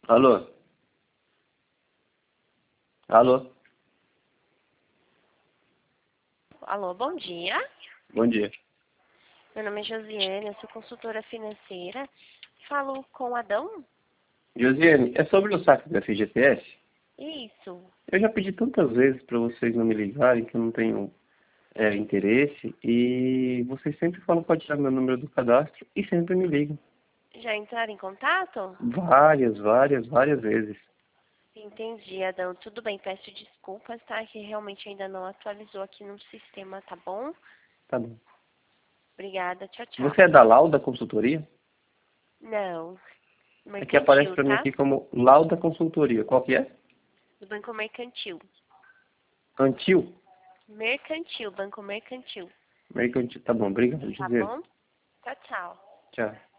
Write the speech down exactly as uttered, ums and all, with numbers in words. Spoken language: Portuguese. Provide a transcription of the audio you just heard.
Alô? Alô? Alô, bom dia. Bom dia. Meu nome é Josiane, eu sou consultora financeira. Falo com o Adão? Josiane, é sobre o saque do F G T S? Isso. Eu já pedi tantas vezes para vocês não me ligarem que eu não tenho é, interesse e vocês sempre falam para tirar meu número do cadastro e sempre me ligam. Já entraram em contato? Várias, várias, várias vezes. Entendi, Adão. Tudo bem, peço desculpas, tá? Que realmente ainda não atualizou aqui no sistema, tá bom? Tá bom. Obrigada, tchau, Você tchau. é da Lauda Consultoria? Não, É que aparece mercantil, para mim tá? aqui como Lauda Consultoria. Qual que é? Do Banco Mercantil. Antil? Mercantil, Banco Mercantil. Mercantil. Tá bom, obrigado, Tá Josiane. bom? Tchau, tchau. Tchau.